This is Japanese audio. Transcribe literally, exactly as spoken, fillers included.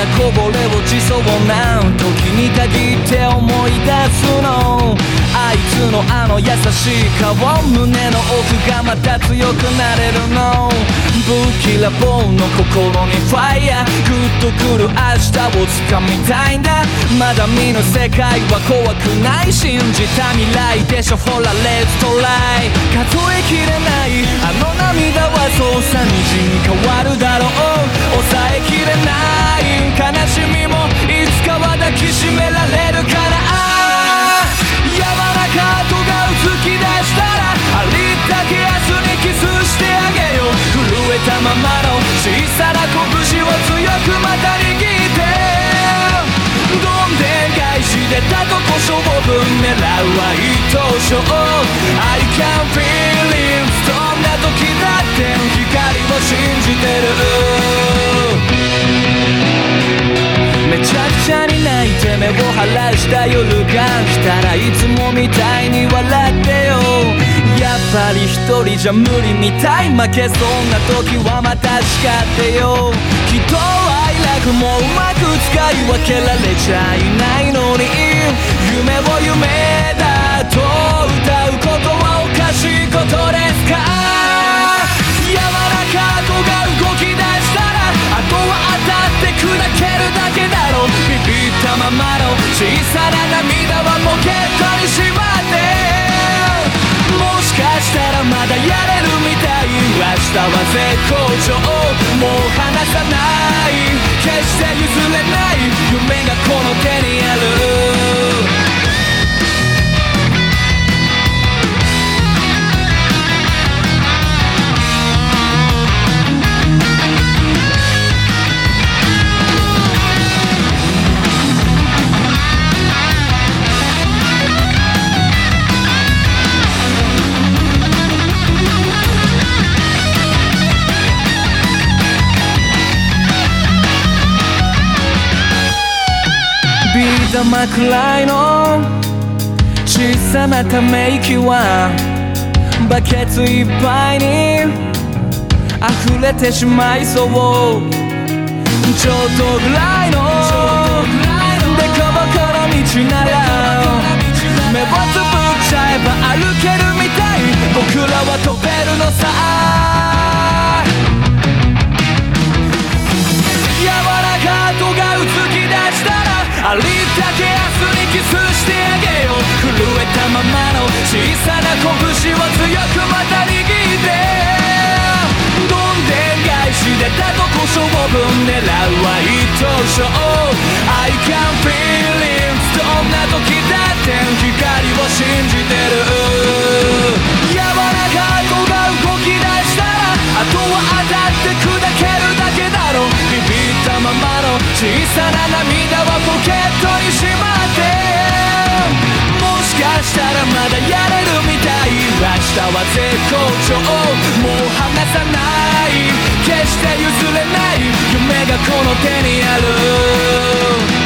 こぼれ落ちそうな時に限って思い出すの、あいつのあの優しい顔、胸の奥がまた強くなれるの。ぶっきらぼうの心にファイヤー、グッとくる明日を掴みたいんだ。まだ見ぬ世界は怖くない、信じた未来でしょ、ほらレッツトライ。数えきれないあの涙はそうさ虹に変わるだろう。抑えきれない悲しみもいつかは抱きしめられるから。柔らかとがうつき出したらありったけ明日にキスしてあげよう。震えたままの小さな拳を強くまた握ってどんでん返しでたとこ勝負狙うは一等賞 I can feel it どんな時だって光を信じてる。めちゃくちゃに泣いて目を晴らした夜が来たらいつもみたいに笑ってよ。やっぱり一人じゃ無理みたい、負けそうな時はまた叱ってよ。きっと愛楽もうまく使い分けられちゃいないのに、夢を夢だと歌うことはおかしいことですか。柔らか子が動き出したらあとは当たって砕けるだけだろう。ビビったままの小さな涙はポケットにしまって、もしかしたらまだやれるみたい。明日は絶好調もう離さない、決して譲れない夢がこの手にある。ビー玉くらいの小さなため息はバケツいっぱいに溢れてしまいそう。ちょっとぐらいのデコボコの道なら目をつぶっちゃえば歩けるみたい。僕らは飛べるのさ。柔らかとがうつき出したらありったけ明日にキスしてあげよう。震えたままの小さな拳を強くまた握ってどんでん返しでたとこ勝負狙うは一等賞 I can feel it どんな時だって光を信じてる。柔らかい子が動き出したらあとは当たって砕けるだけだろう。ビビったままの小さな涙はポケットにしまって、もしかしたらまだやれるみたい。明日は絶好調もう離さない、決して譲れない夢がこの手にある。